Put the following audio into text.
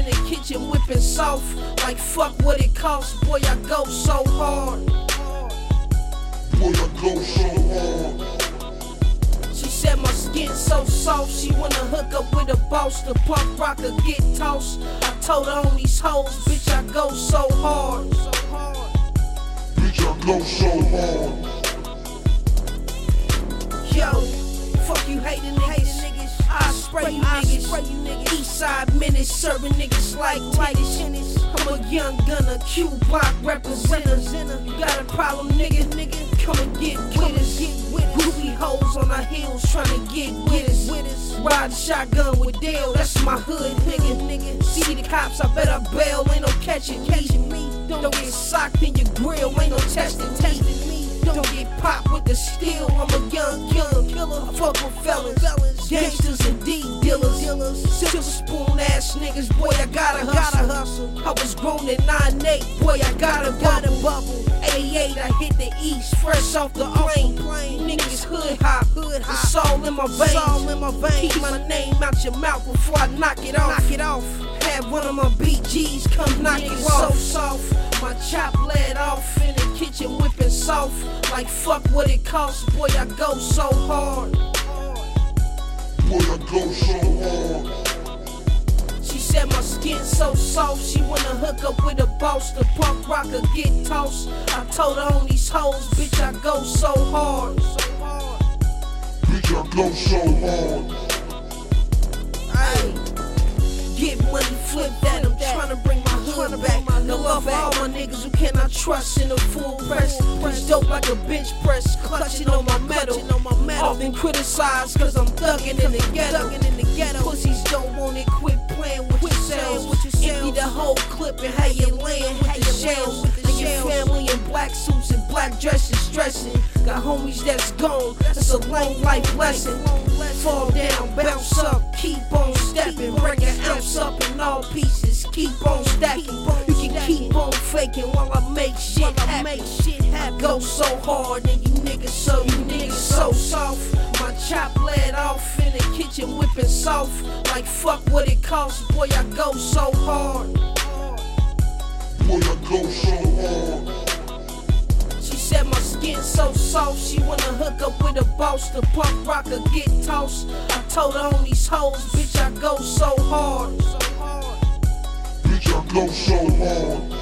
in the kitchen whipping soft. Like fuck what it costs, boy I go so hard. Boy I go so hard. She said my skin so soft, she wanna hook up with a boss. The punk rocker get tossed. I told her on these hoes, bitch I go so hard. Bitch I go so hard. Yo, fuck you hating niggas. I spray you niggas. Eastside menace, serving niggas like tennis. I'm a young gunner, Q block representative. You got a problem, nigga? Come and get with us. Groovy hoes on our heels tryna get with us. Ride a shotgun with Dale, that's my hood, nigga. See the cops, I bet I bail, ain't no catching me. Don't get socked in your grill, ain't no testing me. Don't get popped with the steel, I'm a young killer. I fuck with fellas, gangsters and D dealers. Silver spoon ass niggas, boy I gotta hustle. I was grown at 9'8", boy I gotta bubble. 88, I hit the east, fresh off the plane. Niggas hood hop, it's all in my veins. Keep my name out your mouth before I knock it off. Have one of my BGs come knock it off. So soft, my chop let off in the kitchen whipping soft. Like fuck what it costs, boy I go so hard. Boy I go so hard. She said my skin so soft, she wanna hook up with a boss. The punk rocker get tossed. I told her on these hoes, bitch I go so hard. Bitch I go so hard. Ayy, get money, flip that. I'm tryna bring my hood back. No love for all my niggas who cannot trust in a full press. Push dope like a bench press, clutching on my metal. Often criticized cause I'm thuggin' in the ghetto. Pussies don't want it, quit playing with yourselves. Empty the whole clip and how you layin' with the shells. And your family in black suits and black dresses stressing. Got homies that's gone, that's a long life lesson. Fall down, bounce up, keep on stepping. Break an ounce up in all pieces, keep on stacking. You can keep on faking while I make shit happen. I go so hard and you niggas so soft. My chop let off in the kitchen whipping soft. Like fuck what it costs, boy I go so hard. Boy I go so hard. She said my skin so soft, she wanna hook up with a boss. The punk rocker get tossed. I told her on these hoes, bitch I go so hard. Bitch I go so hard.